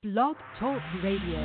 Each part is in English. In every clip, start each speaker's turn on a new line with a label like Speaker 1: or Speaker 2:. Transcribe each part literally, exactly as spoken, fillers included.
Speaker 1: Blog Talk Radio.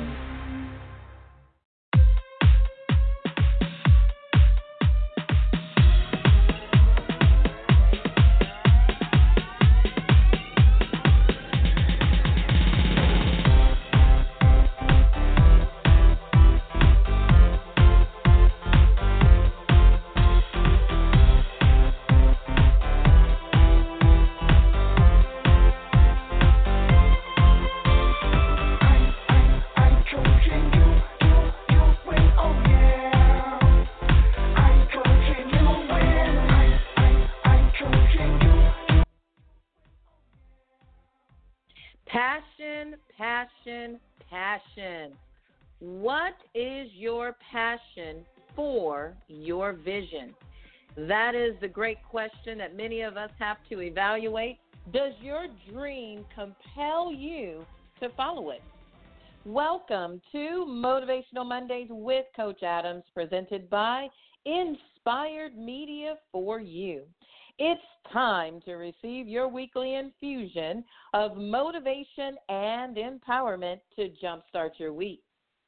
Speaker 2: Passion, passion, passion. What is your passion for your vision? That is the great question that many of us have to evaluate. Does your dream compel you to follow it? Welcome to Motivational Mondays with Coach Adams, presented by Inspired Media for You. It's time to receive your weekly infusion of motivation and empowerment to jumpstart your week.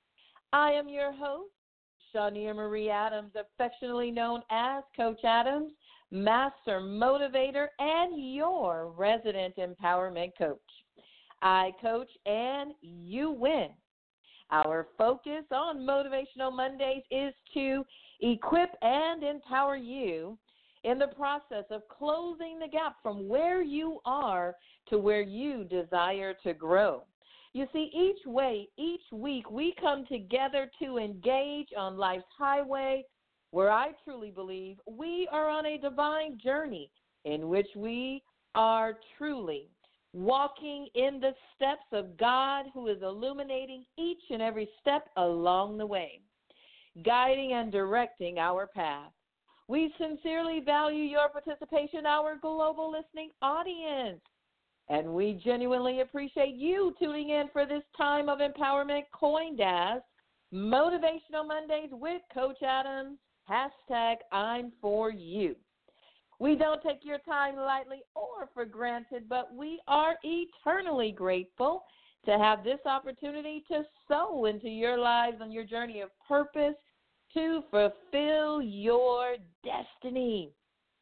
Speaker 2: I am your host, Shania Marie Adams, affectionately known as Coach Adams, Master Motivator and your resident empowerment coach. I coach and you win. Our focus on Motivational Mondays is to equip and empower you in the process of closing the gap from where you are to where you desire to grow. You see, each way, each week, we come together to engage on life's highway where I truly believe we are on a divine journey in which we are truly walking in the steps of God, who is illuminating each and every step along the way, guiding and directing our path. We sincerely value your participation, our global listening audience, and we genuinely appreciate you tuning in for this time of empowerment coined as Motivational Mondays with Coach Adams, hashtag I'm for you. We don't take your time lightly or for granted, but we are eternally grateful to have this opportunity to sow into your lives on your journey of purpose to fulfill your destiny.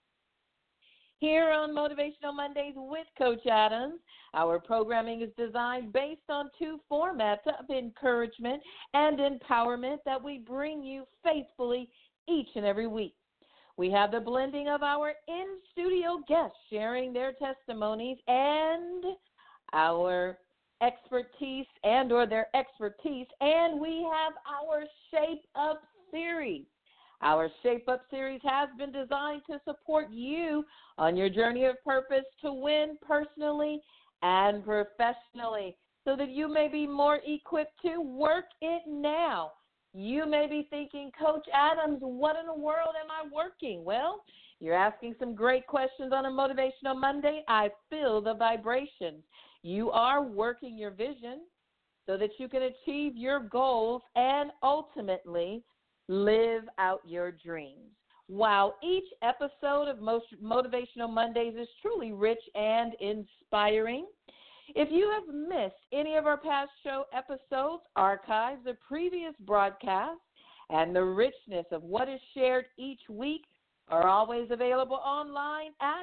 Speaker 2: Here on Motivational Mondays with Coach Adams, our programming is designed based on two formats of encouragement and empowerment that we bring you faithfully each and every week. We have the blending of our in-studio guests sharing their testimonies and our expertise and or their expertise, and we have our Shape Up series. Our Shape Up series has been designed to support you on your journey of purpose to win personally and professionally so that you may be more equipped to work it now. You may be thinking, Coach Adams, what in the world am I working? Well, you're asking some great questions on a Motivational Monday. I feel the vibrations. You are working your vision so that you can achieve your goals and ultimately live out your dreams. While each episode of most Motivational Mondays is truly rich and inspiring, if you have missed any of our past show episodes, archives of previous broadcasts, and the richness of what is shared each week are always available online at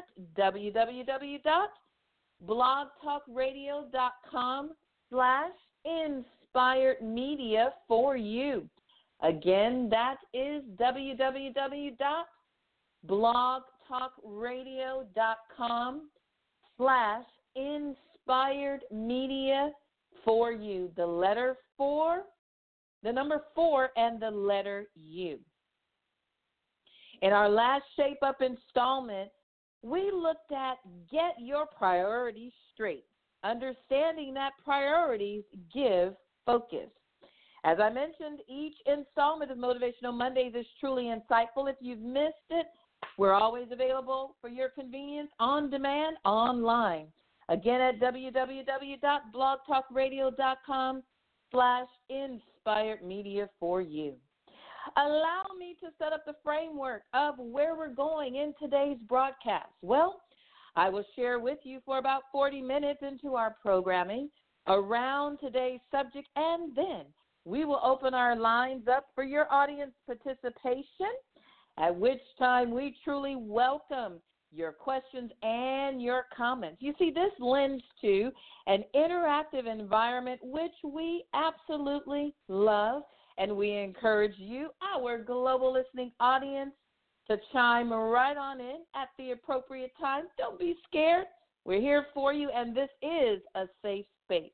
Speaker 2: www.blogtalkradio.com slash inspired media for you. Again, that is www.blogtalkradio.com slash inspired media for you. The letter four, the number four, and the letter U. In our last Shape Up installment, we looked at Get Your Priorities Straight, understanding that priorities give focus. As I mentioned, each installment of Motivational Mondays is truly insightful. If you've missed it, we're always available for your convenience on demand online. Again, at www.blogtalkradio.com slash inspired media for you. Allow me to set up the framework of where we're going in today's broadcast. Well, I will share with you for about forty minutes into our programming around today's subject, and then we will open our lines up for your audience participation, at which time we truly welcome your questions and your comments. You see, this lends to an interactive environment, which we absolutely love, and we encourage you, our global listening audience, to chime right on in at the appropriate time. Don't be scared. We're here for you, and this is a safe space.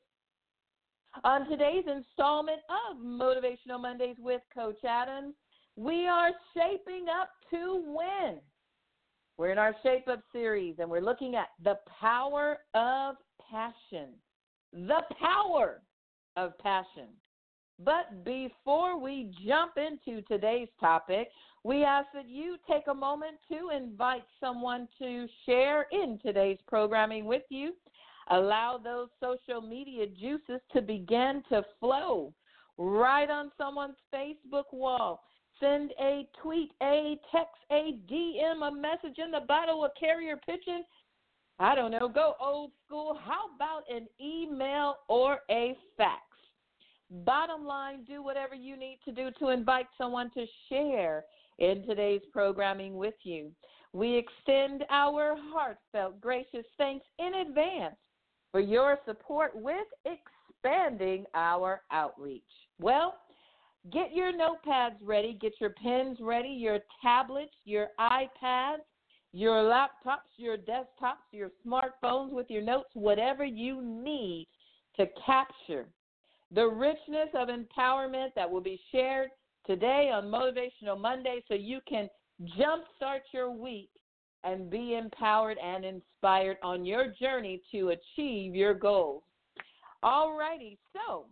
Speaker 2: On today's installment of Motivational Mondays with Coach Adams, we are shaping up to win. We're in our Shape Up series, and we're looking at the power of passion. The power of passion. But before we jump into today's topic, we ask that you take a moment to invite someone to share in today's programming with you. Allow those social media juices to begin to flow right on someone's Facebook wall. Send a tweet, a text, a D M, a message in the bottle, a carrier pigeon. I don't know, go old school. How about an email or a fax? Bottom line, do whatever you need to do to invite someone to share in today's programming with you. We extend our heartfelt, gracious thanks in advance for your support with expanding our outreach. Well, get your notepads ready, get your pens ready, your tablets, your iPads, your laptops, your desktops, your smartphones with your notes, whatever you need to capture the richness of empowerment that will be shared today on Motivational Monday, so you can jumpstart your week and be empowered and inspired on your journey to achieve your goals. All righty, so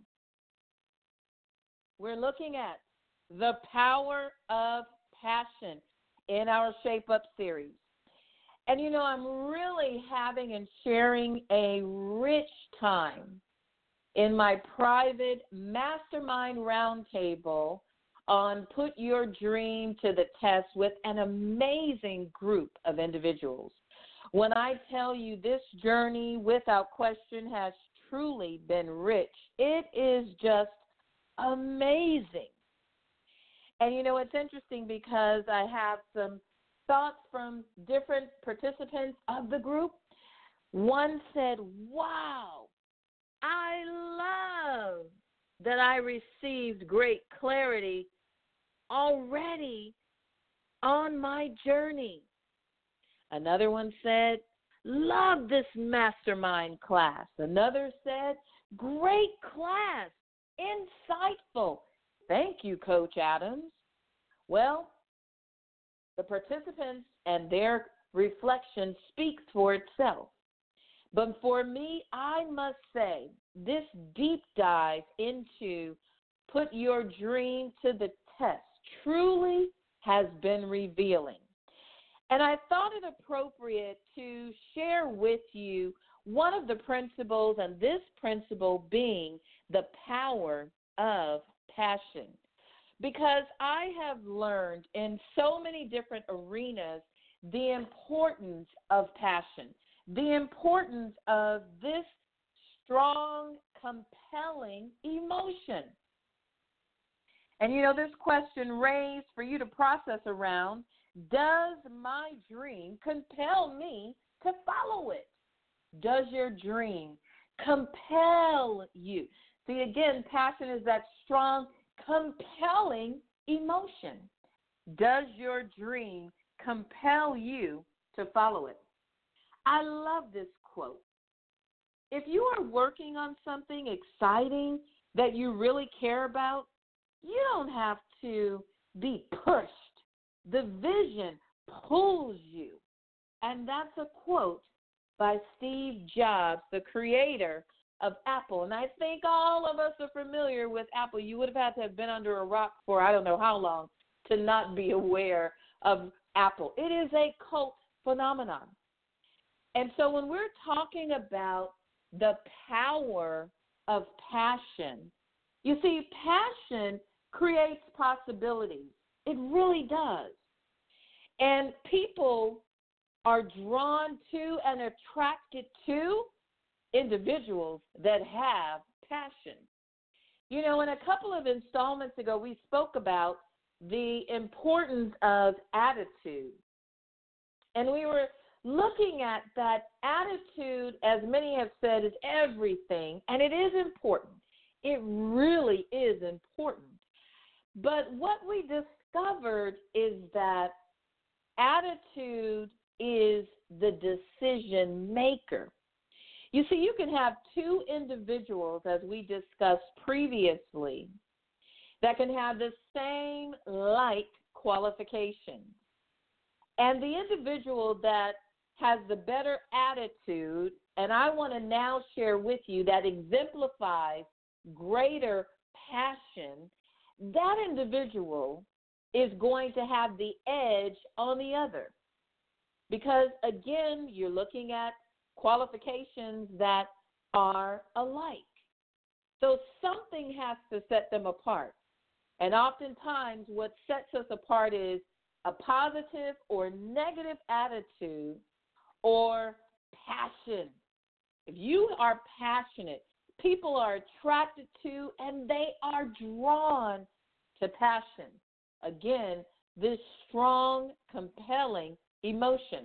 Speaker 2: we're looking at the power of passion in our Shape Up series. And, you know, I'm really having and sharing a rich time in my private mastermind roundtable on Put Your Dream to the Test with an amazing group of individuals. When I tell you this journey, without question, has truly been rich, it is just amazing. And, you know, it's interesting because I have some thoughts from different participants of the group. One said, wow, I love that I received great clarity already on my journey. Another one said, love this mastermind class. Another said, great class, insightful. Thank you, Coach Adams. Well, the participants and their reflection speaks for itself. But for me, I must say, this deep dive into Put Your Dream to the Test truly has been revealing. And I thought it appropriate to share with you one of the principles, and this principle being the power of passion. Because I have learned in so many different arenas the importance of passion. The importance of this strong, compelling emotion. And, you know, this question raised for you to process around, does my dream compel me to follow it? Does your dream compel you? See, again, passion is that strong, compelling emotion. Does your dream compel you to follow it? I love this quote. If you are working on something exciting that you really care about, you don't have to be pushed. The vision pulls you. And that's a quote by Steve Jobs, the creator of Apple. And I think all of us are familiar with Apple. You would have had to have been under a rock for I don't know how long to not be aware of Apple. It is a cult phenomenon. And so when we're talking about the power of passion, you see, passion creates possibilities. It really does. And people are drawn to and attracted to individuals that have passion. You know, in a couple of installments ago, we spoke about the importance of attitude. And we were looking at that attitude, as many have said, is everything, and it is important. It really is important. But what we discovered is that attitude is the decision maker. You see, you can have two individuals, as we discussed previously, that can have the same like qualifications. And the individual that has the better attitude, and I want to now share with you that exemplifies greater passion, that individual is going to have the edge on the other. Because, again, you're looking at qualifications that are alike. So something has to set them apart. And oftentimes what sets us apart is a positive or negative attitude or passion. If you are passionate, people are attracted to and they are drawn to passion. Again, this strong, compelling emotion.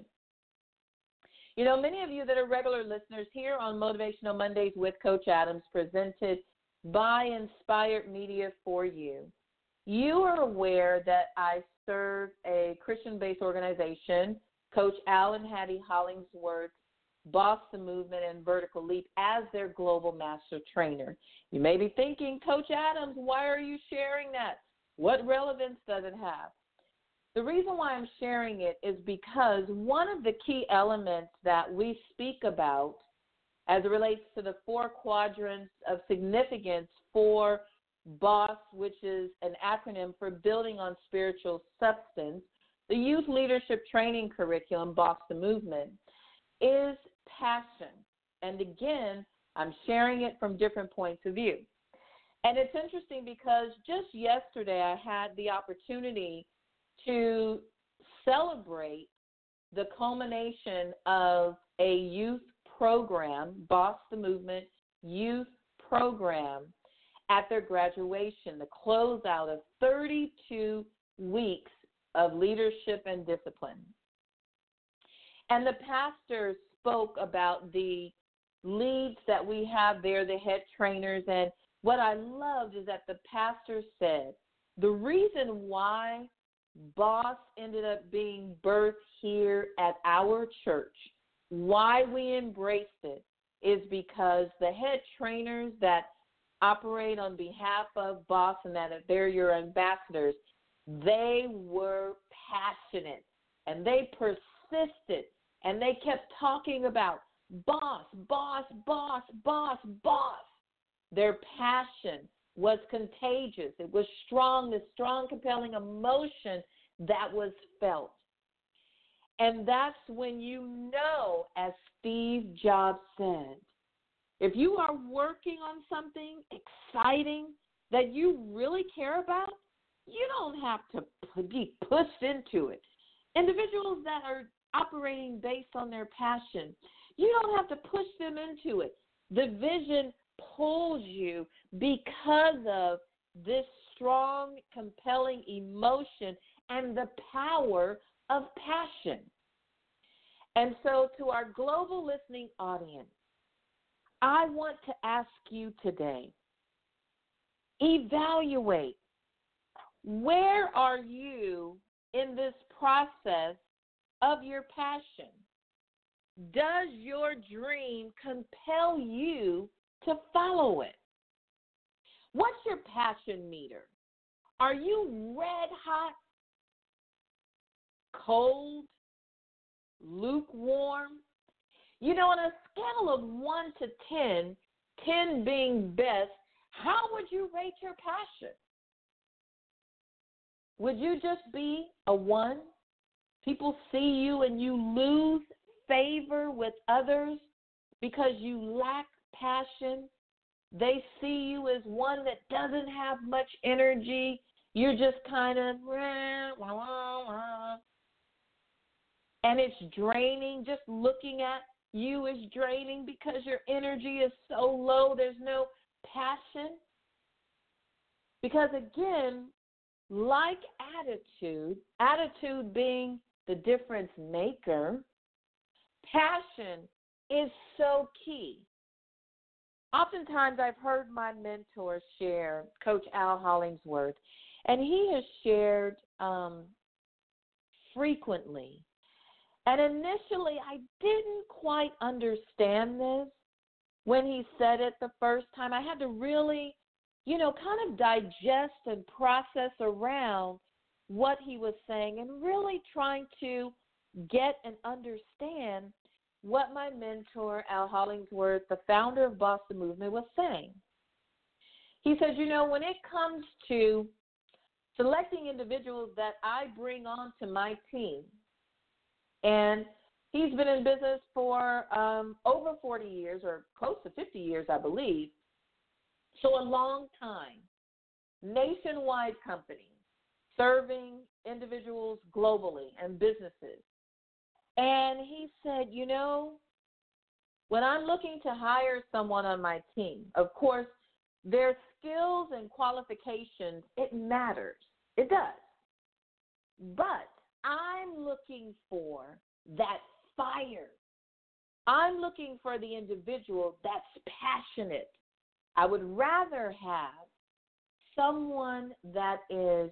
Speaker 2: You know, many of you that are regular listeners here on Motivational Mondays with Coach Adams, presented by Inspired Media for you, you are aware that I serve a Christian-based organization, Coach Alan Hattie Hollingsworth, Boss the Movement, and Vertical Leap as their global master trainer. You may be thinking, Coach Adams, why are you sharing that? What relevance does it have? The reason why I'm sharing it is because one of the key elements that we speak about as it relates to the four quadrants of significance for BOSS, which is an acronym for Building on Spiritual Substance, the Youth Leadership Training Curriculum, Boss the Movement, is passion. And again, I'm sharing it from different points of view. And it's interesting because just yesterday I had the opportunity to celebrate the culmination of a youth program, Boss the Movement youth program, at their graduation, the closeout of thirty-two weeks of leadership and discipline. And the pastor spoke about the leads that we have there, the head trainers, and what I loved is that the pastor said, the reason why BOSS ended up being birthed here at our church, why we embraced it, is because the head trainers that operate on behalf of BOSS and that they're your ambassadors, they were passionate and they persisted and they kept talking about boss, boss, boss, boss, boss. Their passion was contagious. It was strong, the strong, compelling emotion that was felt. And that's when you know, as Steve Jobs said, if you are working on something exciting that you really care about, you don't have to be pushed into it. Individuals that are operating based on their passion, you don't have to push them into it. The vision pulls you because of this strong, compelling emotion and the power of passion. And so to our global listening audience, I want to ask you today, evaluate, where are you in this process of your passion? Does your dream compel you to follow it? What's your passion meter? Are you red hot, cold, lukewarm? You know, on a scale of one to ten, ten being best, how would you rate your passion? Would you just be a one? People see you and you lose favor with others because you lack passion. They see you as one that doesn't have much energy. You're just kind of, and it's draining just looking at you is draining because your energy is so low, there's no passion? Because again, like attitude, attitude being the difference maker, passion is so key. Oftentimes I've heard my mentor share, Coach Al Hollingsworth, and he has shared um, frequently. And initially I didn't quite understand this when he said it the first time. I had to really, you know, kind of digest and process around what he was saying and really trying to get and understand what my mentor, Al Hollingsworth, the founder of Boston Movement, was saying. He said, you know, when it comes to selecting individuals that I bring onto my team, and he's been in business for um, over forty years or close to fifty years, I believe, so a long time, nationwide company, serving individuals globally and businesses. And he said, you know, when I'm looking to hire someone on my team, of course, their skills and qualifications, it matters. It does. But I'm looking for that fire. I'm looking for the individual that's passionate. I would rather have someone that is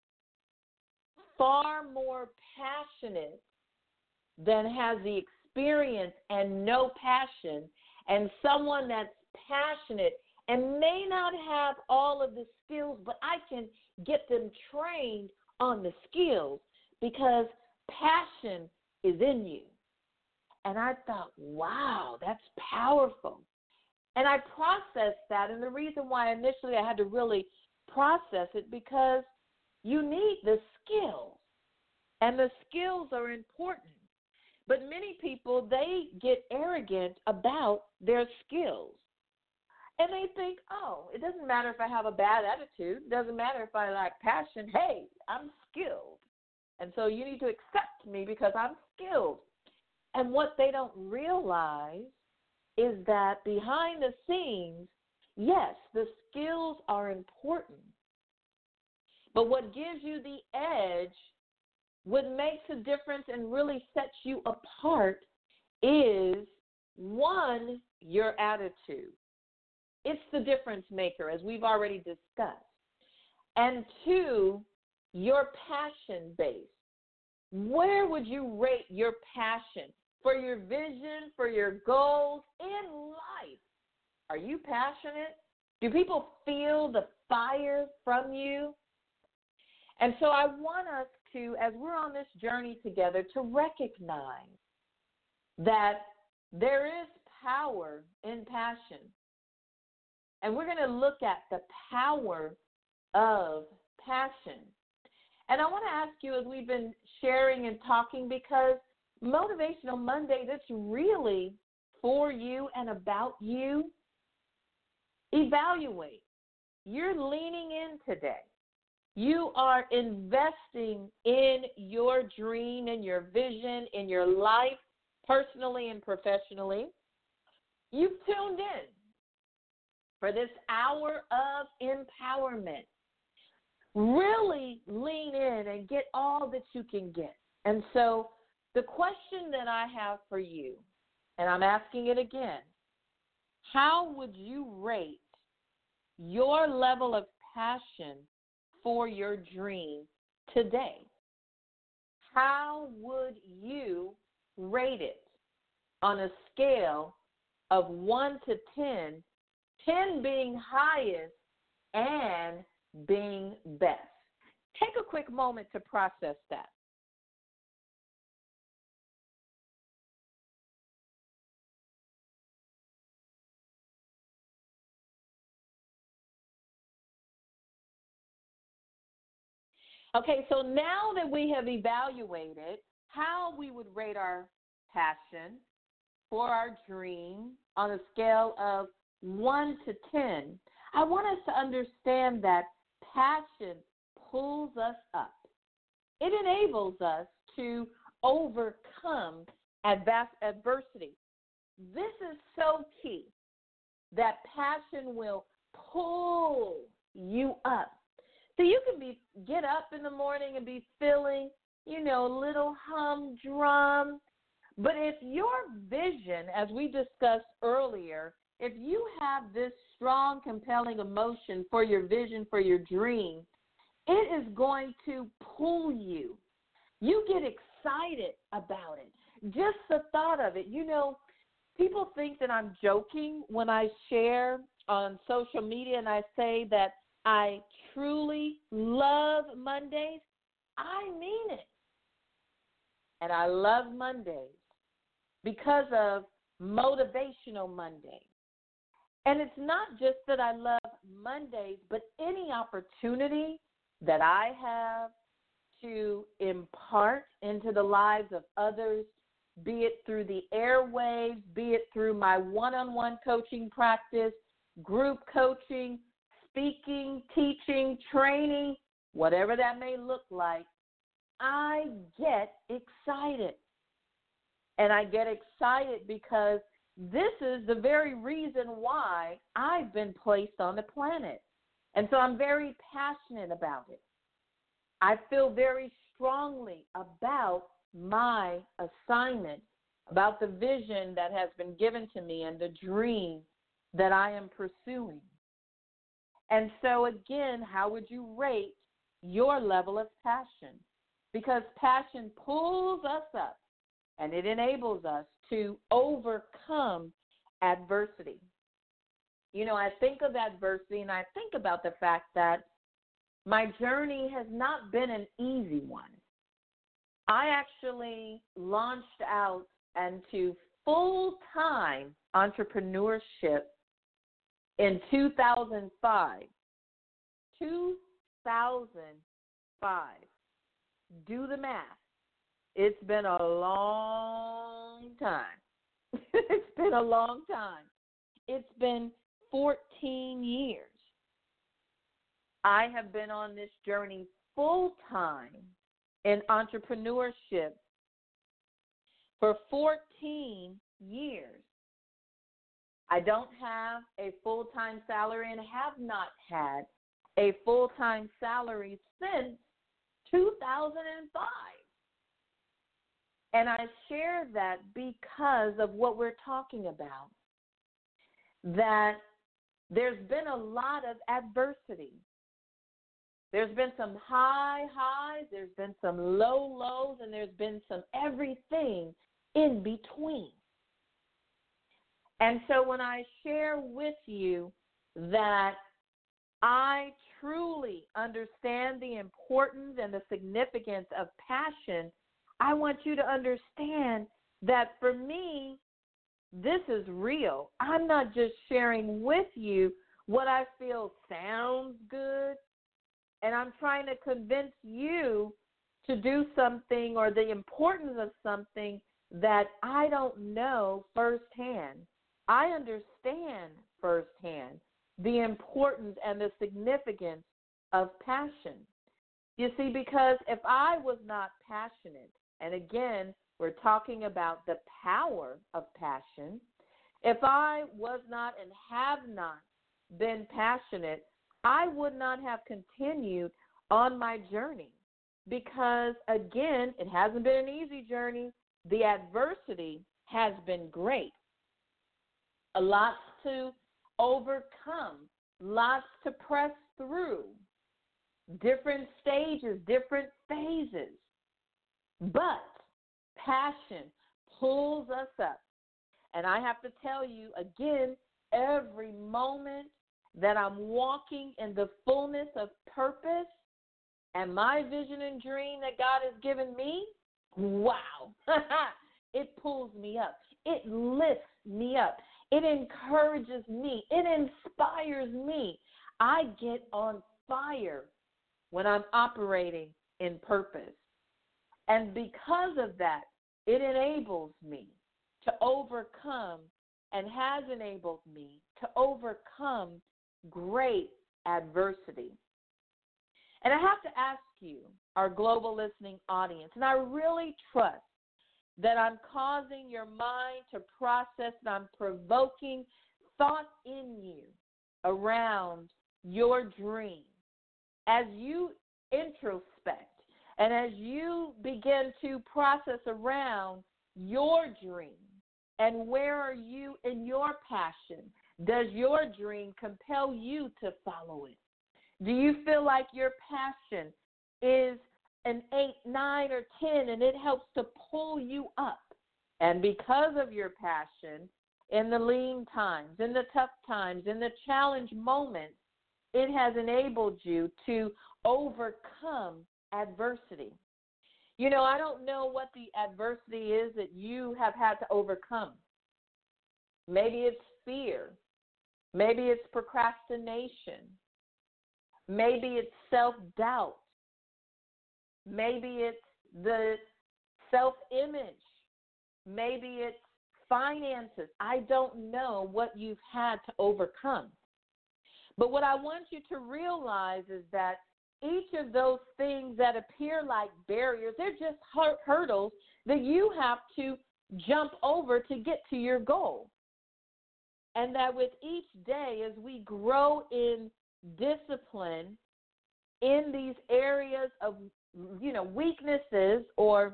Speaker 2: far more passionate than has the experience and no passion, and someone that's passionate and may not have all of the skills, but I can get them trained on the skills because passion is in you. And I thought, wow, that's powerful. And I processed that, and the reason why initially I had to really process it, because you need the skills, and the skills are important. But many people, they get arrogant about their skills. And they think, oh, it doesn't matter if I have a bad attitude. It doesn't matter if I lack passion. Hey, I'm skilled. And so you need to accept me because I'm skilled. And what they don't realize is that behind the scenes, yes, the skills are important. But what gives you the edge, what makes a difference and really sets you apart is, one, your attitude. It's the difference maker, as we've already discussed. And two, your passion base. Where would you rate your passion for your vision, for your goals in life? Are you passionate? Do people feel the fire from you? And so I want us to, as we're on this journey together, to recognize that there is power in passion. And we're going to look at the power of passion. And I want to ask you, as we've been sharing and talking, because Motivational Monday, that's really for you and about you, evaluate. You're leaning in today. You are investing in your dream and your vision, in your life, personally and professionally. You've tuned in for this hour of empowerment. Really lean in and get all that you can get. And so the question that I have for you, and I'm asking it again, how would you rate your level of passion for your dream today? How would you rate it on a scale of one to ten, ten being highest and being best? Take a quick moment to process that. Okay, so now that we have evaluated how we would rate our passion for our dream on a scale of one to ten, I want us to understand that passion pulls us up. It enables us to overcome adversity. this is so key, that passion will pull you up. So you can be get up in the morning and be feeling, you know, a little humdrum. But if your vision, as we discussed earlier, if you have this strong, compelling emotion for your vision, for your dream, it is going to pull you. You get excited about it. Just the thought of it. You know, people think that I'm joking when I share on social media and I say that I truly love Mondays. I mean it. And I love Mondays because of Motivational Monday. And it's not just that I love Mondays, but any opportunity that I have to impart into the lives of others, be it through the airwaves, be it through my one-on-one coaching practice, group coaching, speaking, teaching, training, whatever that may look like, I get excited. And I get excited because this is the very reason why I've been placed on the planet. And so I'm very passionate about it. I feel very strongly about my assignment, about the vision that has been given to me and the dream that I am pursuing. And so again, how would you rate your level of passion? Because passion pulls us up and it enables us to overcome adversity. You know, I think of adversity and I think about the fact that my journey has not been an easy one. I actually launched out into full-time entrepreneurship in two thousand five. two thousand five. Do the math. It's been a long time. It's been a long time. It's been fourteen years. I have been on this journey full-time in entrepreneurship for fourteen years. I don't have a full-time salary and have not had a full-time salary since two thousand five. And I share that because of what we're talking about, that there's been a lot of adversity. There's been some high highs, there's been some low lows, and there's been some everything in between. And so when I share with you that I truly understand the importance and the significance of passion, I want you to understand that for me, this is real. I'm not just sharing with you what I feel sounds good, and I'm trying to convince you to do something or the importance of something that I don't know firsthand. I understand firsthand the importance and the significance of passion. You see, because if I was not passionate, and again, we're talking about the power of passion, if I was not and have not been passionate, I would not have continued on my journey because, again, it hasn't been an easy journey. The adversity has been great. A lot to overcome, lots to press through, different stages, different phases. But passion pulls us up. And I have to tell you, again, every moment that I'm walking in the fullness of purpose and my vision and dream that God has given me, wow, it pulls me up. It lifts me up. It encourages me. It inspires me. I get on fire when I'm operating in purpose. And because of that, it enables me to overcome and has enabled me to overcome great adversity. And I have to ask you, our global listening audience, and I really trust that I'm causing your mind to process, and I'm provoking thoughts in you around your dream. As you introspect and as you begin to process around your dream and where are you in your passion, does your dream compel you to follow it? Do you feel like your passion is an eight, nine, or ten, and it helps to pull you up? And because of your passion, in the lean times, in the tough times, in the challenge moments, it has enabled you to overcome adversity. You know, I don't know what the adversity is that you have had to overcome. Maybe it's fear. Maybe it's procrastination. Maybe it's self-doubt. Maybe it's the self-image. Maybe it's finances. I don't know what you've had to overcome. But what I want you to realize is that each of those things that appear like barriers, they're just hurdles that you have to jump over to get to your goal. And that with each day, as we grow in discipline in these areas of, you know, weaknesses or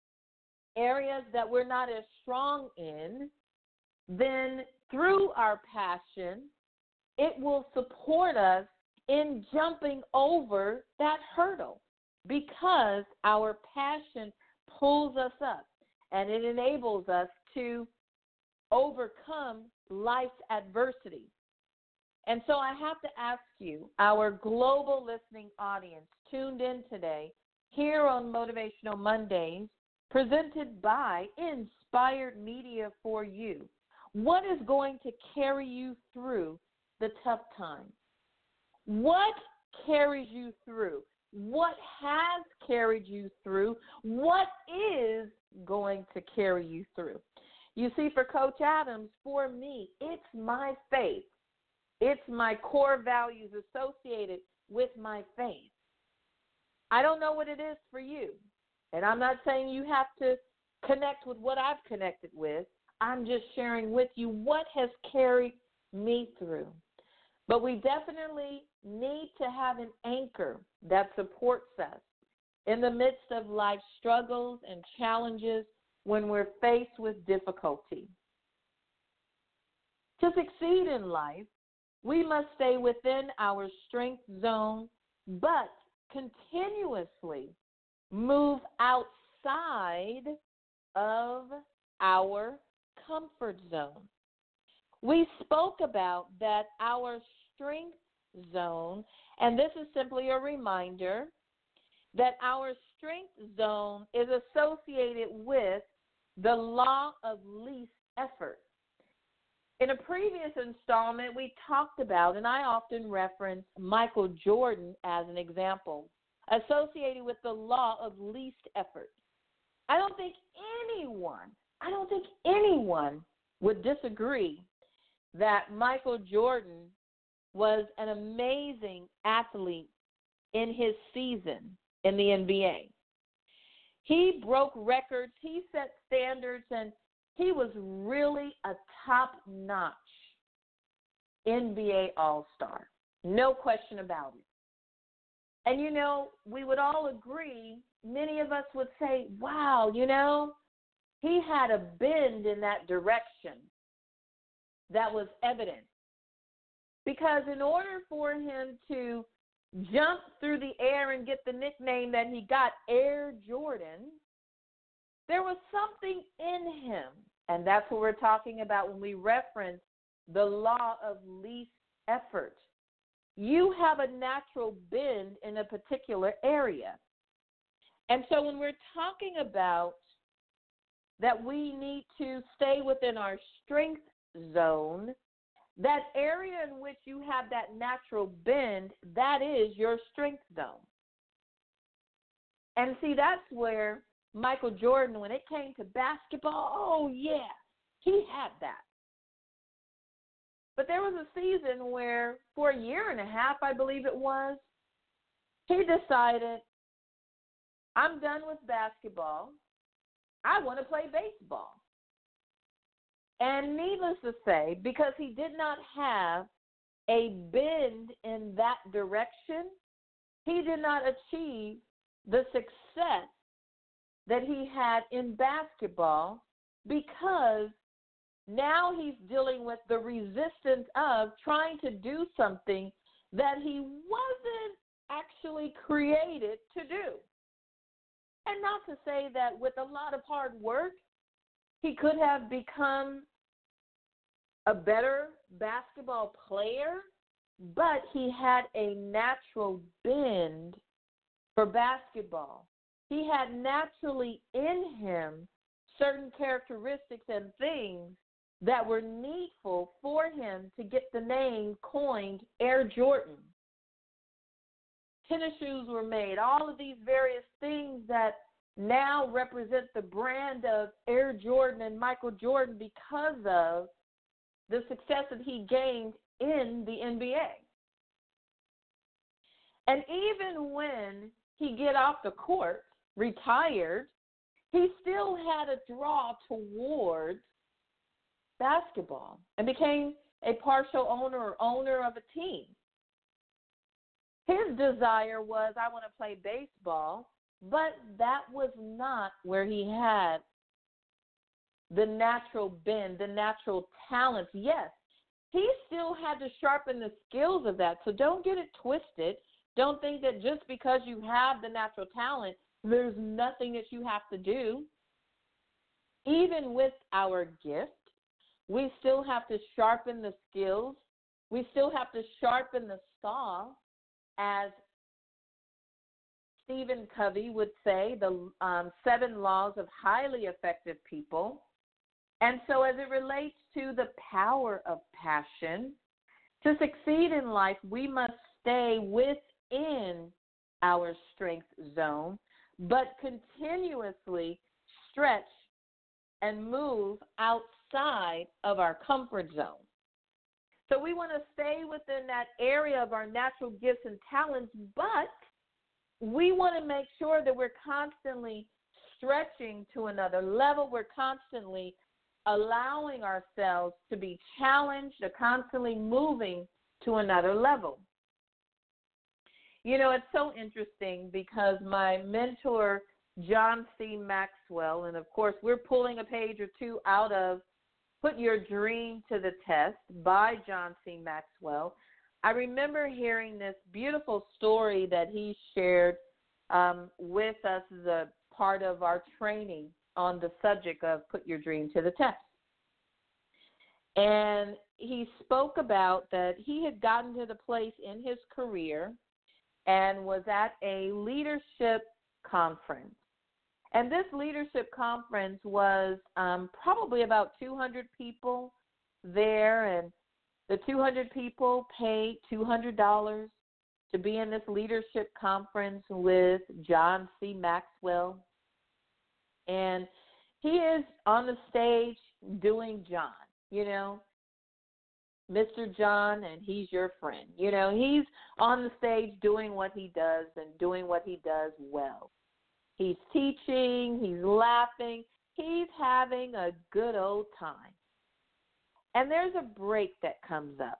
Speaker 2: areas that we're not as strong in, then through our passion, it will support us in jumping over that hurdle because our passion pulls us up and it enables us to overcome life's adversity. And so I have to ask you, our global listening audience tuned in today here on Motivational Mondays, presented by Inspired Media for You, what is going to carry you through the tough times? What carries you through? What has carried you through? What is going to carry you through? You see, for Coach Adams, for me, it's my faith. It's my core values associated with my faith. I don't know what it is for you, and I'm not saying you have to connect with what I've connected with. I'm just sharing with you what has carried me through. But we definitely need to have an anchor that supports us in the midst of life's struggles and challenges when we're faced with difficulty. To succeed in life, we must stay within our strength zone, but continuously move outside of our comfort zone. We spoke about that our strength zone, and this is simply a reminder that our strength zone is associated with the law of least effort. In a previous installment, we talked about, and I often reference Michael Jordan as an example, associated with the law of least effort. I don't think anyone, I don't think anyone would disagree that Michael Jordan was an amazing athlete in his season in the N B A. He broke records, he set standards, and he was really a top-notch N B A All-Star. No question about it. And, you know, we would all agree, many of us would say, wow, you know, he had a bend in that direction that was evident. Because in order for him to jump through the air and get the nickname that he got, Air Jordan, there was something in him. And that's what we're talking about when we reference the law of least effort. You have a natural bend in a particular area. And so when we're talking about that we need to stay within our strength zone, that area in which you have that natural bend, that is your strength zone. And see, that's where Michael Jordan, when it came to basketball, oh, yeah, he had that. But there was a season where, for a year and a half, I believe it was, he decided, I'm done with basketball. I want to play baseball. And needless to say, because he did not have a bend in that direction, he did not achieve the success that he had in basketball, because now he's dealing with the resistance of trying to do something that he wasn't actually created to do. And not to say that with a lot of hard work, he could have become a better basketball player, but he had a natural bend for basketball. He had naturally in him certain characteristics and things that were needful for him to get the name coined Air Jordan. Tennis shoes were made, all of these various things that now represent the brand of Air Jordan and Michael Jordan because of the success that he gained in the N B A. And even when he get off the court, retired, he still had a draw towards basketball and became a partial owner or owner of a team. His desire was, I want to play baseball, but that was not where he had the natural bend, the natural talent. Yes, he still had to sharpen the skills of that, so don't get it twisted. Don't think that just because you have the natural talent, there's nothing that you have to do. Even with our gift, we still have to sharpen the skills. We still have to sharpen the saw, as Stephen Covey would say, the um, seven laws of highly effective people. And so as it relates to the power of passion, to succeed in life, we must stay within our strength zone, but continuously stretch and move outside of our comfort zone. So we want to stay within that area of our natural gifts and talents, but we want to make sure that we're constantly stretching to another level. We're constantly allowing ourselves to be challenged, or constantly moving to another level. You know, it's so interesting because my mentor, John C. Maxwell, and of course we're pulling a page or two out of Put Your Dream to the Test by John C. Maxwell. I remember hearing this beautiful story that he shared um, with us as a part of our training on the subject of Put Your Dream to the Test. And he spoke about that he had gotten to the place in his career and was at a leadership conference. And this leadership conference was um, probably about two hundred people there, and the two hundred people paid two hundred dollars to be in this leadership conference with John C. Maxwell. And he is on the stage doing John, you know, Mister John, and he's your friend. You know, he's on the stage doing what he does and doing what he does well. He's teaching, he's laughing, he's having a good old time. And there's a break that comes up.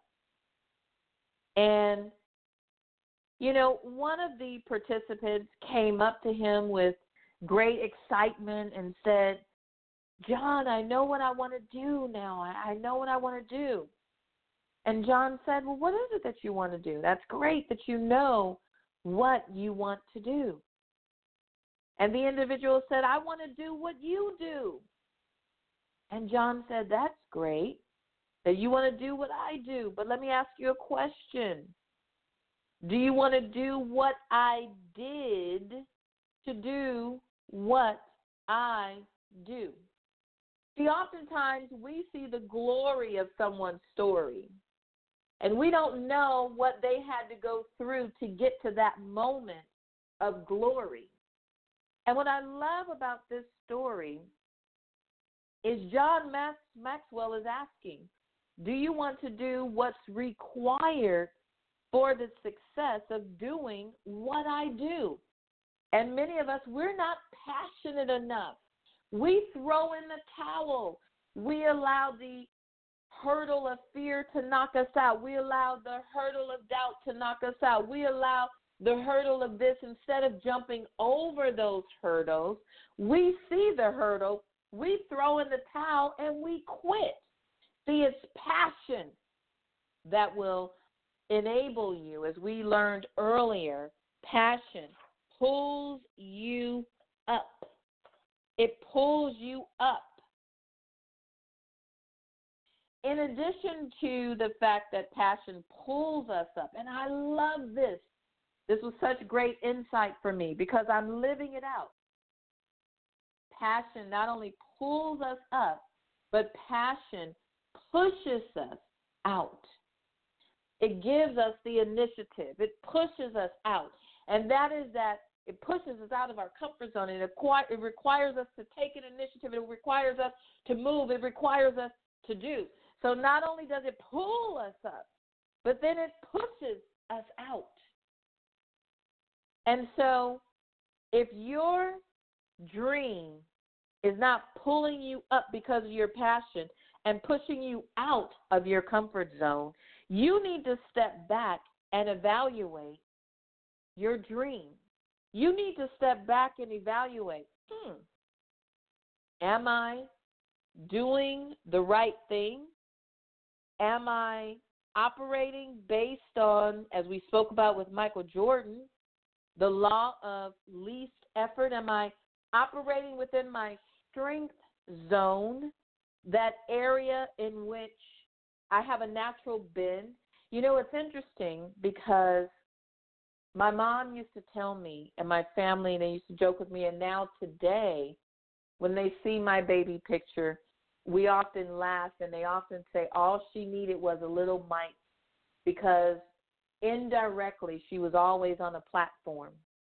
Speaker 2: And, you know, one of the participants came up to him with great excitement and said, John, I know what I want to do now. I, I know what I want to do. And John said, well, what is it that you want to do? That's great that you know what you want to do. And the individual said, I want to do what you do. And John said, that's great that you want to do what I do. But let me ask you a question. Do you want to do what I did to do what I do? See, oftentimes we see the glory of someone's story, and we don't know what they had to go through to get to that moment of glory. And what I love about this story is John Max- Maxwell is asking, do you want to do what's required for the success of doing what I do? And many of us, we're not passionate enough. We throw in the towel. We allow the hurdle of fear to knock us out. We allow the hurdle of doubt to knock us out. We allow the hurdle of this. Instead of jumping over those hurdles, we see the hurdle, we throw in the towel, and we quit. See, it's passion that will enable you, as we learned earlier. Passion pulls you up. It pulls you up. In addition to the fact that passion pulls us up, and I love this. This was such great insight for me because I'm living it out. Passion not only pulls us up, but passion pushes us out. It gives us the initiative. It pushes us out. And that is that it pushes us out of our comfort zone. And it, it requires us to take an initiative. It requires us to move. It requires us to do. So not only does it pull us up, but then it pushes us out. And so if your dream is not pulling you up because of your passion and pushing you out of your comfort zone, you need to step back and evaluate your dream. You need to step back and evaluate, hmm, am I doing the right thing? Am I operating based on, as we spoke about with Michael Jordan, the law of least effort? Am I operating within my strength zone, that area in which I have a natural bend? You know, it's interesting because my mom used to tell me, and my family, and they used to joke with me, and now today, when they see my baby picture, we often laugh, and they often say all she needed was a little mic, because indirectly she was always on a platform.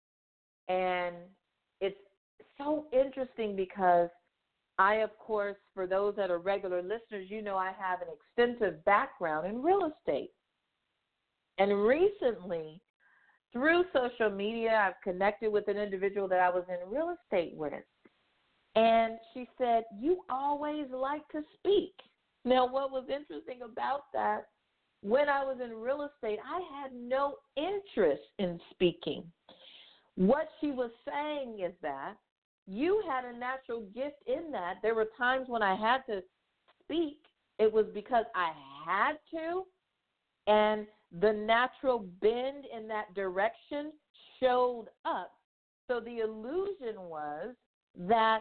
Speaker 2: And it's so interesting because I, of course, for those that are regular listeners, you know I have an extensive background in real estate. And recently, through social media, I've connected with an individual that I was in real estate with. And she said, you always like to speak. Now, what was interesting about that, when I was in real estate, I had no interest in speaking. What she was saying is that you had a natural gift in that. There were times when I had to speak. It was because I had to, and the natural bend in that direction showed up. So the illusion was that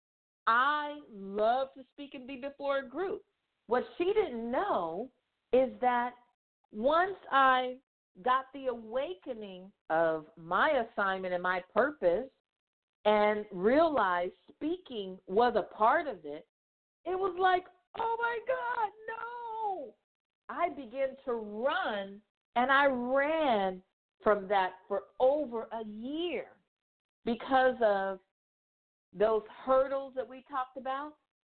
Speaker 2: I love to speak and be before a group. What she didn't know is that once I got the awakening of my assignment and my purpose and realized speaking was a part of it, it was like, oh my God, no. I began to run, and I ran from that for over a year because of those hurdles that we talked about.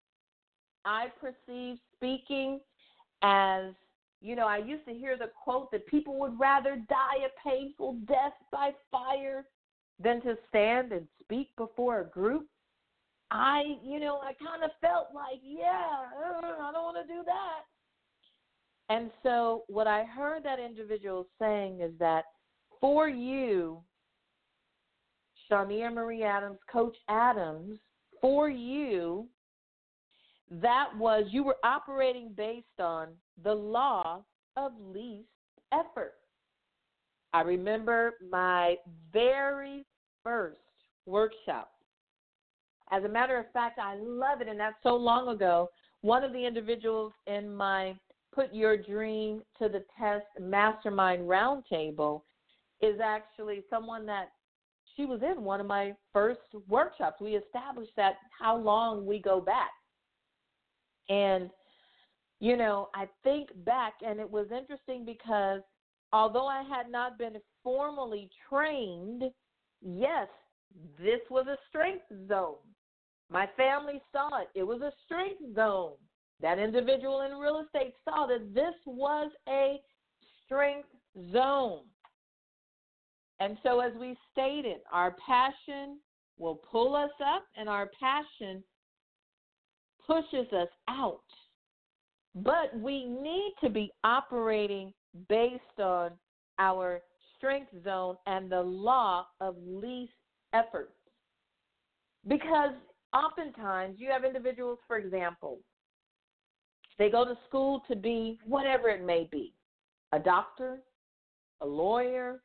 Speaker 2: I perceived speaking as, you know, I used to hear the quote that people would rather die a painful death by fire than to stand and speak before a group. I, you know, I kind of felt like, yeah, I don't want to do that. And so what I heard that individual saying is that for you, Shaunia Marie Adams, Coach Adams, for you, that was, you were operating based on the law of least effort. I remember my very first workshop. As a matter of fact, I love it, and that's so long ago. One of the individuals in my Put Your Dream to the Test Mastermind Roundtable is actually someone that she was in one of my first workshops. We established that how long we go back. And, you know, I think back, and it was interesting because although I had not been formally trained, yes, this was a strength zone. My family saw it. It was a strength zone. That individual in real estate saw that this was a strength zone. And so as we stated, our passion will pull us up, and our passion pushes us out. But we need to be operating based on our strength zone and the law of least effort. Because oftentimes you have individuals, for example, they go to school to be whatever it may be, a doctor, a lawyer,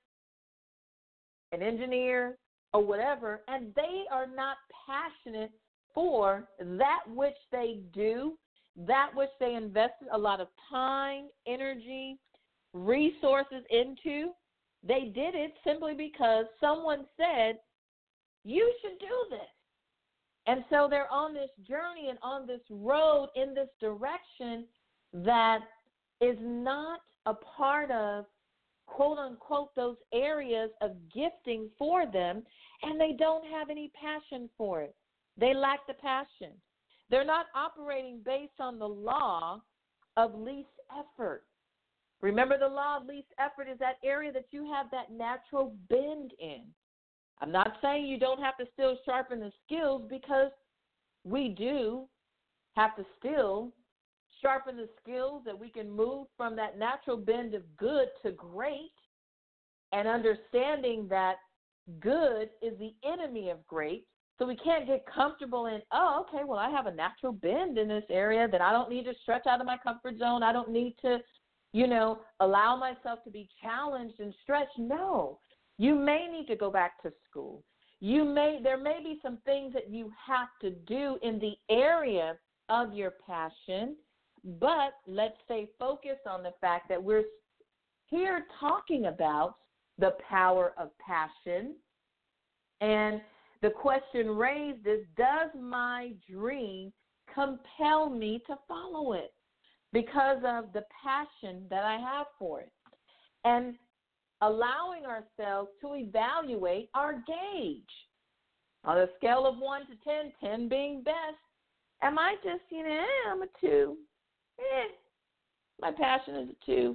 Speaker 2: an engineer, or whatever, and they are not passionate for that which they do, that which they invested a lot of time, energy, resources into. They did it simply because someone said, you should do this. And so they're on this journey and on this road in this direction that is not a part of, quote unquote, those areas of gifting for them, and they don't have any passion for it. They lack the passion. They're not operating based on the law of least effort. Remember, the law of least effort is that area that you have that natural bend in. I'm not saying you don't have to still sharpen the skills, because we do have to still sharpen the skills that we can move from that natural bend of good to great, and understanding that good is the enemy of great. So we can't get comfortable in, oh, okay, well, I have a natural bend in this area that I don't need to stretch out of my comfort zone. I don't need to, you know, allow myself to be challenged and stretched. No, you may need to go back to school. You may, there may be some things that you have to do in the area of your passion, but let's stay focused on the fact that we're here talking about the power of passion. And the question raised is, does my dream compel me to follow it because of the passion that I have for it? And allowing ourselves to evaluate our gauge. On a scale of one to ten, ten being best, am I just, you know, eh, I'm a two. Eh, my passion is a two.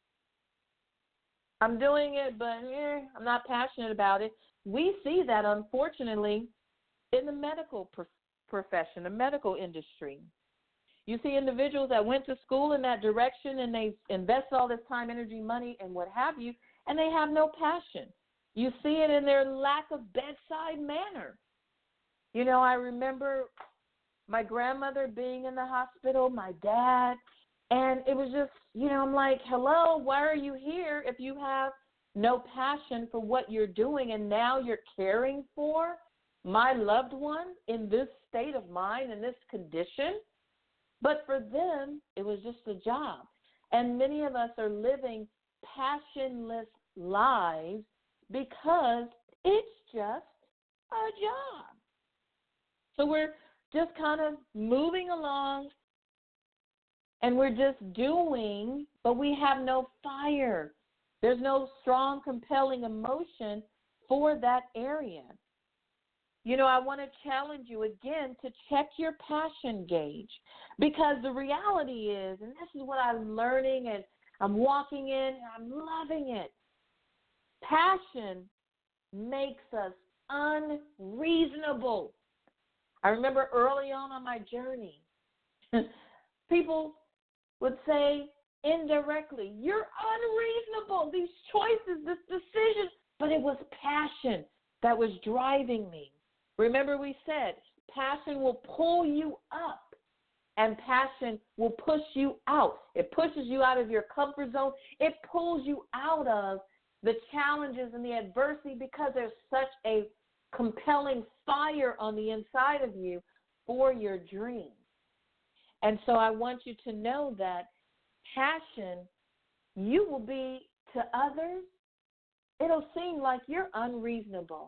Speaker 2: I'm doing it, but eh, I'm not passionate about it. We see that, unfortunately, in the medical pro- profession, the medical industry. You see individuals that went to school in that direction, and they invest all this time, energy, money, and what have you, and they have no passion. You see it in their lack of bedside manner. You know, I remember my grandmother being in the hospital, my dad, and it was just, you know, I'm like, hello, why are you here if you have no passion for what you're doing, and now you're caring for my loved one in this state of mind, in this condition? But for them, it was just a job. And many of us are living passionless lives because it's just a job. So we're just kind of moving along, and we're just doing, but we have no fire. There's no strong, compelling emotion for that area. You know, I want to challenge you again to check your passion gauge, because the reality is, and this is what I'm learning and I'm walking in, and I'm loving it, passion makes us unreasonable. I remember early on on my journey, people would say indirectly, you're unreasonable, these choices, this decision, but it was passion that was driving me. Remember, we said passion will pull you up and passion will push you out. It pushes you out of your comfort zone. It pulls you out of the challenges and the adversity because there's such a compelling fire on the inside of you for your dream. And so I want you to know that passion, you will be to others, it'll seem like you're unreasonable.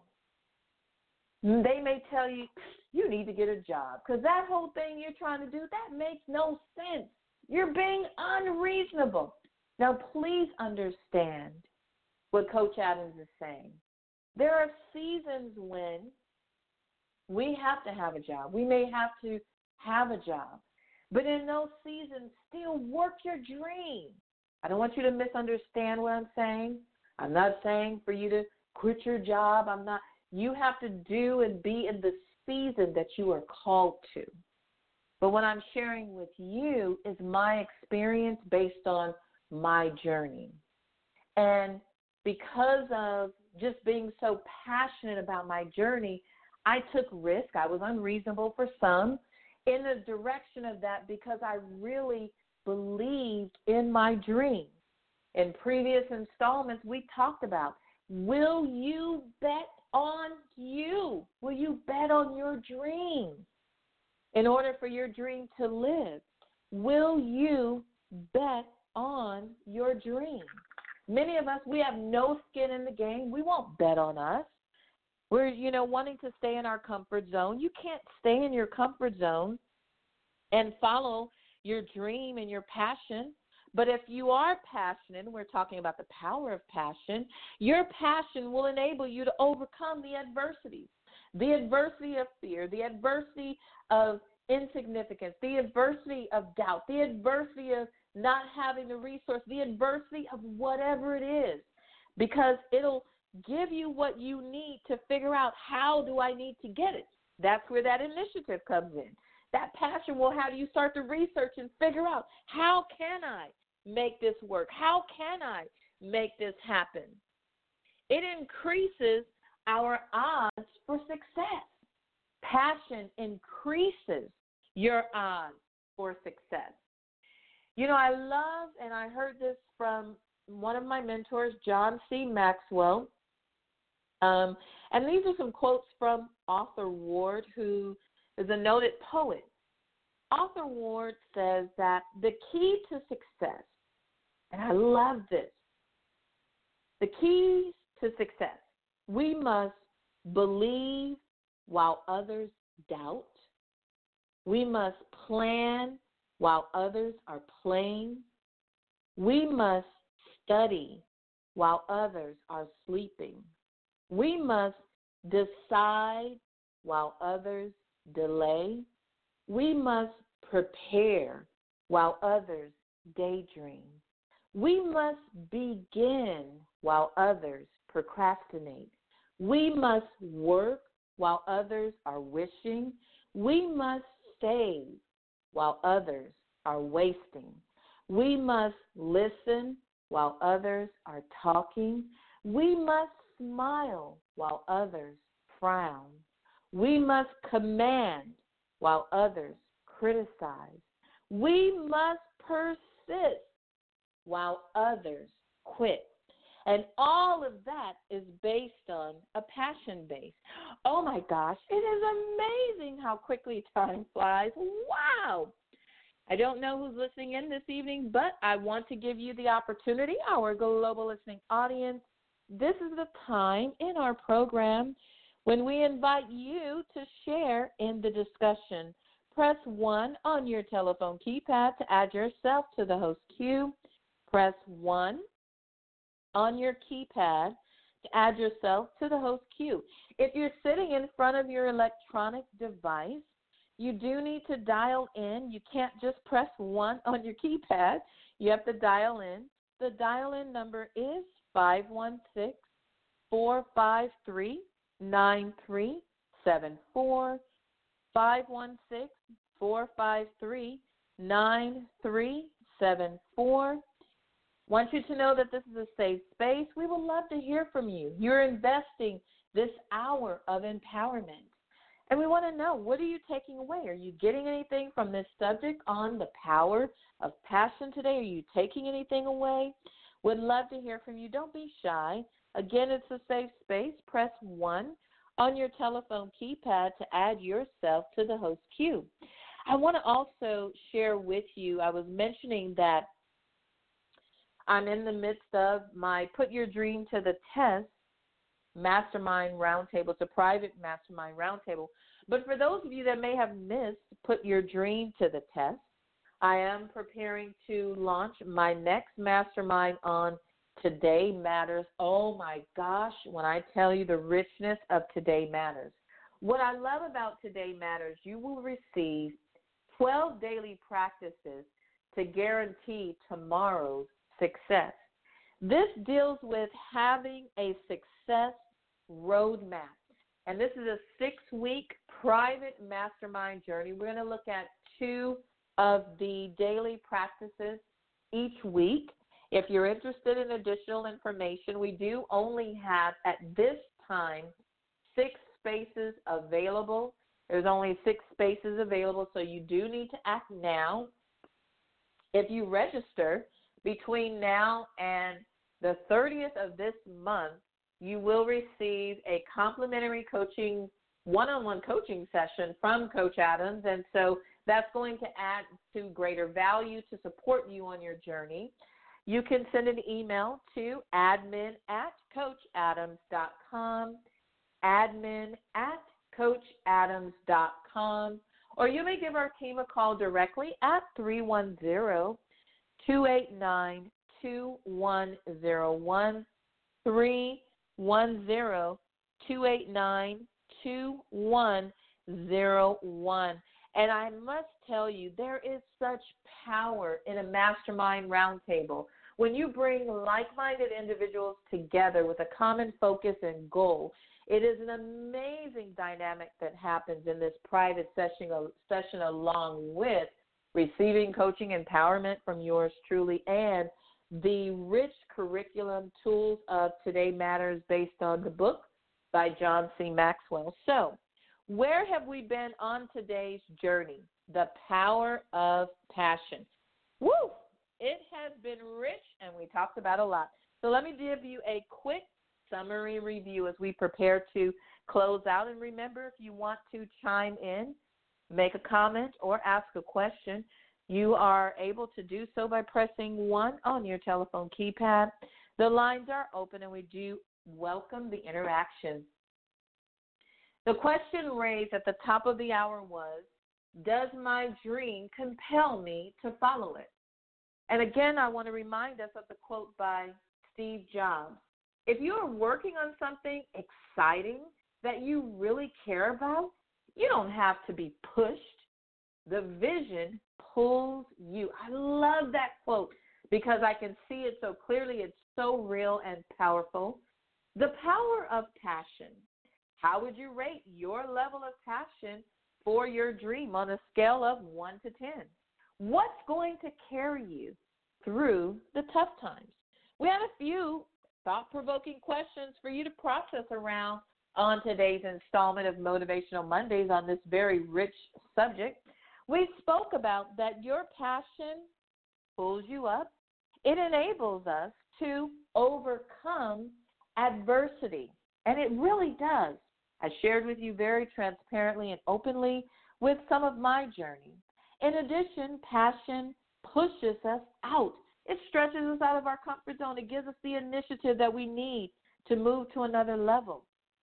Speaker 2: They may tell you, you need to get a job, because that whole thing you're trying to do, that makes no sense. You're being unreasonable. Now, please understand what Coach Adams is saying. There are seasons when we have to have a job. We may have to have a job. But in those seasons, still work your dream. I don't want you to misunderstand what I'm saying. I'm not saying for you to quit your job. I'm not. You have to do and be in the season that you are called to. But what I'm sharing with you is my experience based on my journey. And because of just being so passionate about my journey, I took risk. I was unreasonable for some in the direction of that because I really believed in my dream. In previous installments, we talked about, will you bet on you? Will you bet on your dream in order for your dream to live? Will you bet on your dream? Many of us, we have no skin in the game. We won't bet on us. We're, you know, wanting to stay in our comfort zone. You can't stay in your comfort zone and follow your dream and your passion. But if you are passionate, and we're talking about the power of passion, your passion will enable you to overcome the adversity, the adversity of fear, the adversity of insignificance, the adversity of doubt, the adversity of not having the resource, the adversity of whatever it is, because it'll give you what you need to figure out, how do I need to get it? That's where that initiative comes in. That passion will have you start to research and figure out, how can I make this work? How can I make this happen? It increases our odds for success. Passion increases your odds for success. You know, I love, and I heard this from one of my mentors, John C. Maxwell, um, and these are some quotes from Arthur Ward, who is a noted poet. Arthur Ward says that the key to success, and I love this, the keys to success, we must believe while others doubt. We must plan while others are playing. We must study while others are sleeping. We must decide while others delay. We must prepare while others daydream. We must begin while others procrastinate. We must work while others are wishing. We must save while others are wasting. We must listen while others are talking. We must smile while others frown. We must command while others criticize. We must persist while others quit. And all of that is based on a passion base. Oh my gosh, it is amazing how quickly time flies. Wow. I don't know who's listening in this evening, but I want to give you the opportunity, our global listening audience. This is the time in our program when we invite you to share in the discussion. Press one on your telephone keypad to add yourself to the host queue. Press one on your keypad to add yourself to the host queue. If you're sitting in front of your electronic device, you do need to dial in. You can't just press one on your keypad. You have to dial in. The dial-in number is five one six, four five three, nine three seven four, five one six, four five three, nine three seven four. Want you to know that this is a safe space. We would love to hear from you. You're investing this hour of empowerment. And we want to know, what are you taking away? Are you getting anything from this subject on the power of passion today? Are you taking anything away? Would love to hear from you. Don't be shy. Again, it's a safe space. Press one on your telephone keypad to add yourself to the host queue. I want to also share with you, I was mentioning that I'm in the midst of my Put Your Dream to the Test Mastermind Roundtable. It's a private mastermind roundtable. But for those of you that may have missed Put Your Dream to the Test, I am preparing to launch my next mastermind on Today Matters. Oh my gosh, when I tell you the richness of Today Matters. What I love about Today Matters, you will receive twelve daily practices to guarantee tomorrow's success. This deals with having a success roadmap. And this is a six-week private mastermind journey. We're going to look at two of the daily practices each week. If you're interested in additional information, we do only have, at this time, six spaces available. There's only six spaces available, so you do need to act now. If you register between now and the thirtieth of this month, you will receive a complimentary coaching, one-on-one coaching session from Coach Adams, and so that's going to add to greater value to support you on your journey. You can send an email to admin at coach adams dot com, admin at coach adams dot com, or you may give our team a call directly at three one zero, two eight nine, two one zero one, three one zero, two eight nine, two one zero one. And I must tell you, there is such power in a mastermind roundtable. When you bring like-minded individuals together with a common focus and goal, it is an amazing dynamic that happens in this private session, session along with receiving coaching empowerment from yours truly and the rich curriculum tools of Today Matters based on the book by John C. Maxwell. So, where have we been on today's journey? The power of passion. Woo! It has been rich, and we talked about a lot. So let me give you a quick summary review as we prepare to close out. And remember, if you want to chime in, make a comment, or ask a question, you are able to do so by pressing one on your telephone keypad. The lines are open, and we do welcome the interaction. The question raised at the top of the hour was, does my dream compel me to follow it? And again, I want to remind us of the quote by Steve Jobs. If you are working on something exciting that you really care about, you don't have to be pushed. The vision pulls you. I love that quote because I can see it so clearly. It's so real and powerful. The power of passion. How would you rate your level of passion for your dream on a scale of one to ten? What's going to carry you through the tough times? We have a few thought-provoking questions for you to process around on today's installment of Motivational Mondays on this very rich subject. We spoke about that your passion pulls you up. It enables us to overcome adversity, and it really does. I shared with you very transparently and openly with some of my journey. In addition, passion pushes us out. It stretches us out of our comfort zone. It gives us the initiative that we need to move to another level.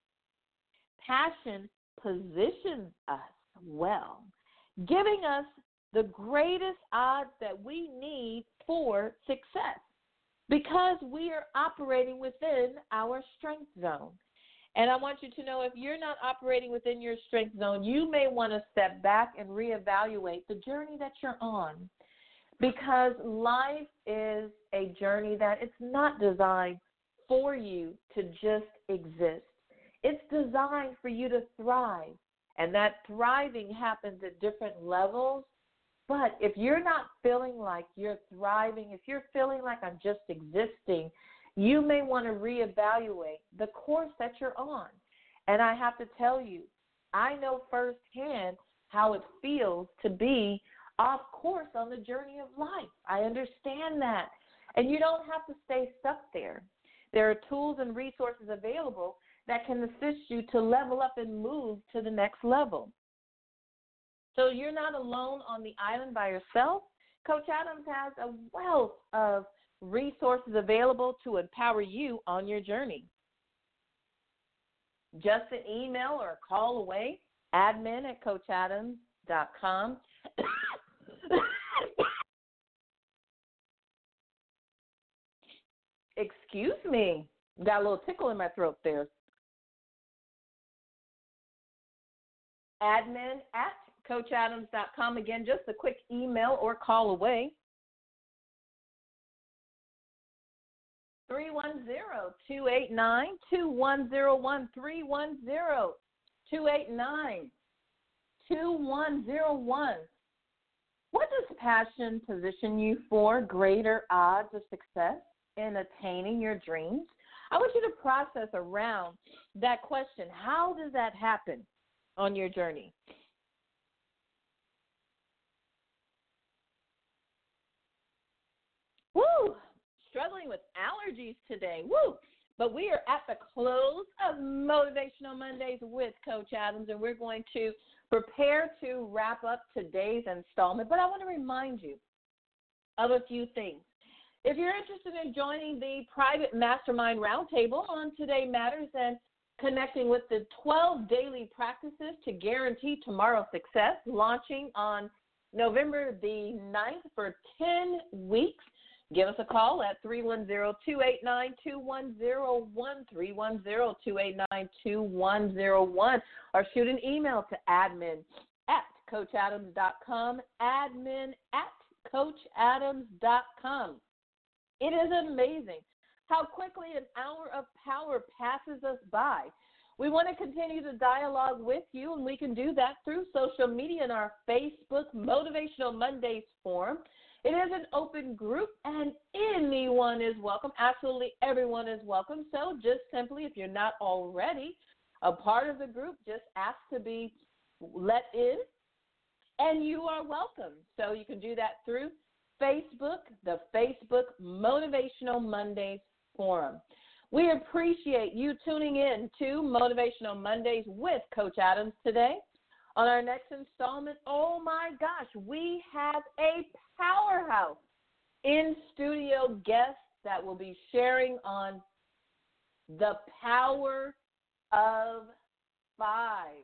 Speaker 2: Passion positions us well, giving us the greatest odds that we need for success because we are operating within our strength zone. And I want you to know if you're not operating within your strength zone, you may want to step back and reevaluate the journey that you're on because life is a journey that it's not designed for you to just exist. It's designed for you to thrive, and that thriving happens at different levels. But if you're not feeling like you're thriving, if you're feeling like I'm just existing, you may want to reevaluate the course that you're on. And I have to tell you, I know firsthand how it feels to be off course on the journey of life. I understand that. And you don't have to stay stuck there. There are tools and resources available that can assist you to level up and move to the next level. So you're not alone on the island by yourself. Coach Adams has a wealth of resources available to empower you on your journey. Just an email or a call away, admin at coach adams dot com. Excuse me. Got a little tickle in my throat there. Admin at coach adams dot com. Again, just a quick email or call away. three one zero, two eight nine, two one zero one, three one zero, two eight nine, two one zero one. What does passion position you for greater odds of success in attaining your dreams? I want you to process around that question. How does that happen on your journey? Woo! Struggling with allergies today. Woo! But we are at the close of Motivational Mondays with Coach Adams, and we're going to prepare to wrap up today's installment. But I want to remind you of a few things. If you're interested in joining the private mastermind roundtable on Today Matters and connecting with the twelve daily practices to guarantee tomorrow's success, launching on November the ninth for ten weeks, give us a call at three one zero, two eight nine, two one zero one, three one zero, two eight nine, two one zero one, or shoot an email to admin at coach adams dot com, admin at coach adams dot com. It is amazing how quickly an hour of power passes us by. We want to continue to dialogue with you, and we can do that through social media in our Facebook Motivational Mondays forum. It is an open group, and anyone is welcome. Absolutely everyone is welcome. So just simply, if you're not already a part of the group, just ask to be let in, and you are welcome. So you can do that through Facebook, the Facebook Motivational Mondays forum. We appreciate you tuning in to Motivational Mondays with Coach Adams today. On our next installment, oh my gosh, we have a powerhouse in studio guest that will be sharing on the power of five.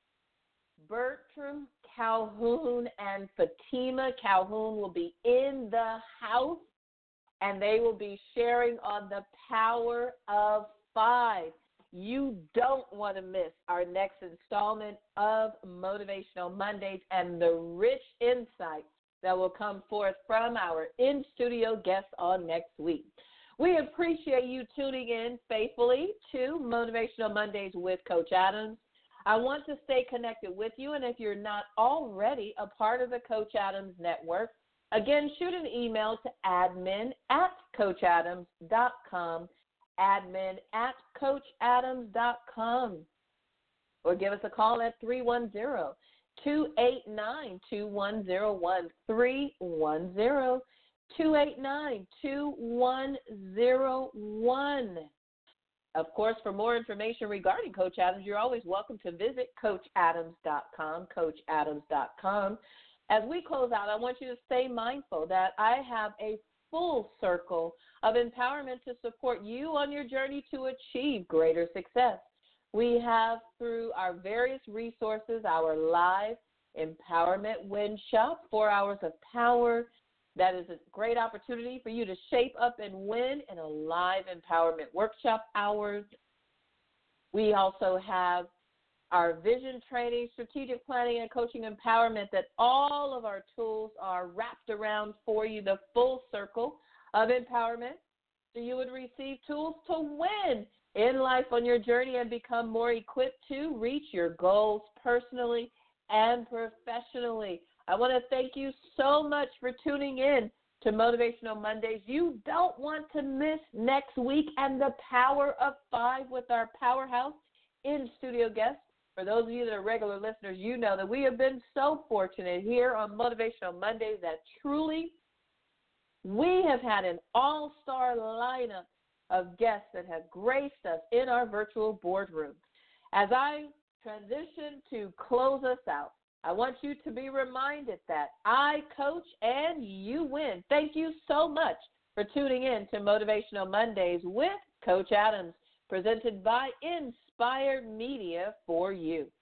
Speaker 2: Bertram Calhoun and Fatima Calhoun will be in the house, and they will be sharing on the power of five. You don't want to miss our next installment of Motivational Mondays and the rich insight that will come forth from our in-studio guests on next week. We appreciate you tuning in faithfully to Motivational Mondays with Coach Adams. I want to stay connected with you, and if you're not already a part of the Coach Adams Network, again, shoot an email to admin at coach adams dot com, admin at coach adams dot com, or give us a call at three one zero, two eight nine, two one zero one, three one zero, two eight nine, two one zero one. Of course, for more information regarding Coach Adams, you're always welcome to visit coach adams dot com, coach adams dot com. As we close out, I want you to stay mindful that I have a full circle of empowerment to support you on your journey to achieve greater success. We have, through our various resources, our live empowerment win shop, four hours of power. That is a great opportunity for you to shape up and win in a live empowerment workshop hours. We also have our vision training, strategic planning, and coaching empowerment, that all of our tools are wrapped around for you, the full circle of empowerment. So you would receive tools to win in life on your journey and become more equipped to reach your goals personally and professionally. I want to thank you so much for tuning in to Motivational Mondays. You don't want to miss next week and the power of five with our powerhouse in-studio guests. For those of you that are regular listeners, you know that we have been so fortunate here on Motivational Mondays that truly we have had an all-star lineup of guests that have graced us in our virtual boardroom. As I transition to close us out, I want you to be reminded that I coach and you win. Thank you so much for tuning in to Motivational Mondays with Coach Adams, presented by Inspire Media for you.